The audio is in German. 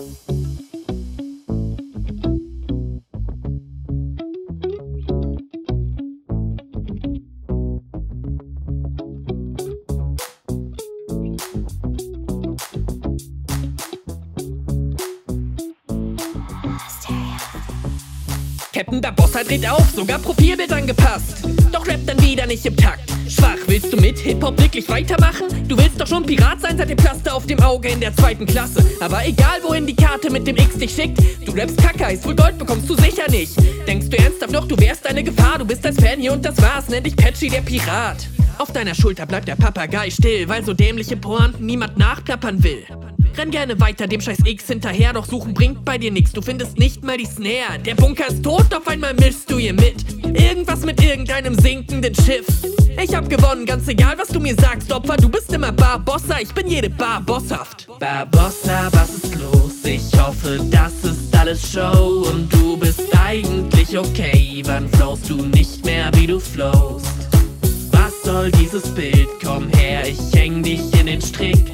Captain Barbossa dreht auf, sogar Profilbild angepasst. Doch rappt dann wieder nicht im Takt. Schwach, willst du mit Hip-Hop wirklich weitermachen? Du willst doch schon Pirat sein seit dem Pflaster auf dem Auge in der 2. Klasse. Aber egal wohin die Karte mit dem X dich schickt, du rappst Kacke, heißt wohl Gold bekommst du sicher nicht. Denkst du ernsthaft noch, du wärst eine Gefahr? Du bist als Fan hier und das war's, nenn dich Patchy der Pirat. Auf deiner Schulter bleibt der Papagei still, weil so dämliche Pointen niemand nachplappern will. Renn gerne weiter dem scheiß X hinterher, doch suchen bringt bei dir nix, du findest nicht mal die Snare. Der Bunker ist tot, auf einmal mischst du hier mit. Irgendwas mit irgendeinem sinkenden Schiff. Ich hab gewonnen, ganz egal was du mir sagst, Opfer, du bist immer Barbossa, ich bin jede Bar bosshaft. Barbossa, was ist los? Ich hoffe, das ist alles Show und du bist eigentlich okay. Wann flowst du nicht mehr, wie du flowst? Was soll dieses Bild? Komm her, ich häng dich in den Strick.